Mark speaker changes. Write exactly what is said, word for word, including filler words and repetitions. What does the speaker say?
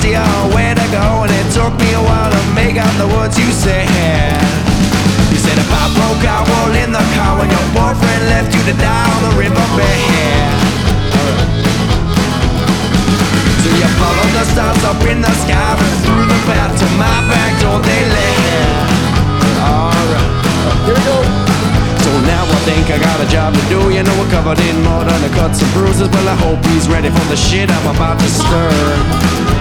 Speaker 1: idea where to go, and it took me a while to make out the words you said. You said if I broke out, roll in the car when your boyfriend left you to die on the riverbed. So you followed the stars up in the sky, and through the path to my back door they led. Alright, here we go. So now I think I got a job to do. You know we're covered in mud, undercuts and bruises. Well, I hope he's ready for the shit I'm about to stir.